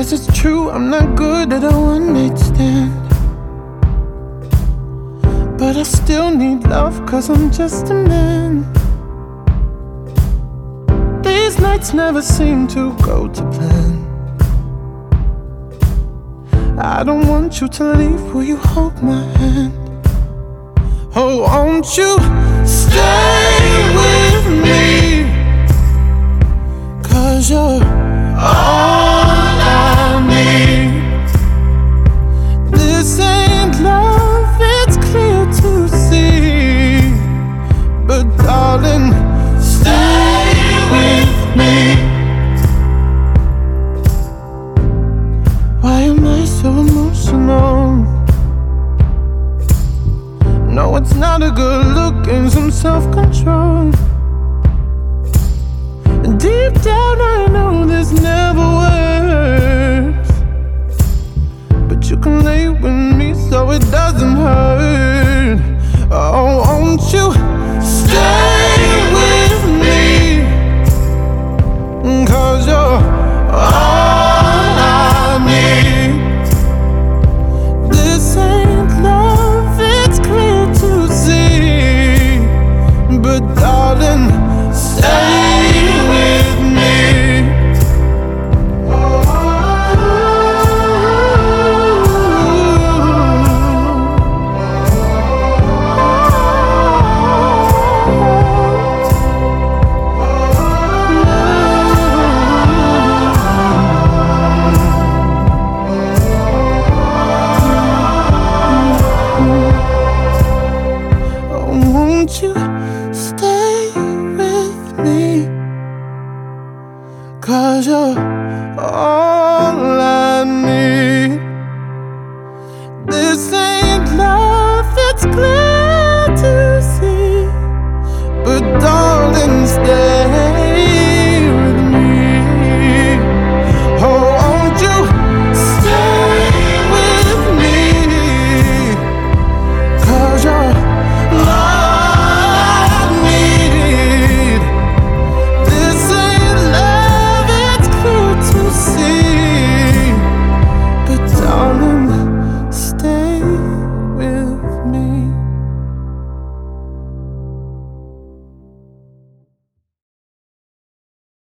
Guess it's true, I'm not good at a one-night stand, but I still need love, 'cause I'm just a man. These nights never seem to go to plan. I don't want you to leave, will you hold my hand? Oh, won't you stay with me? 'Cause you're all I need. This ain't love, it's clear to see, but darling, stay with me. Why am I so emotional? No, it's not a good look, and some self-control. Deep down I know this never works, but you can lay with me so it doesn't hurt. Oh, won't you stay with me? 'Cause you're all I need. This ain't love, it's clear to see, but darling, stay with me. Oh, won't you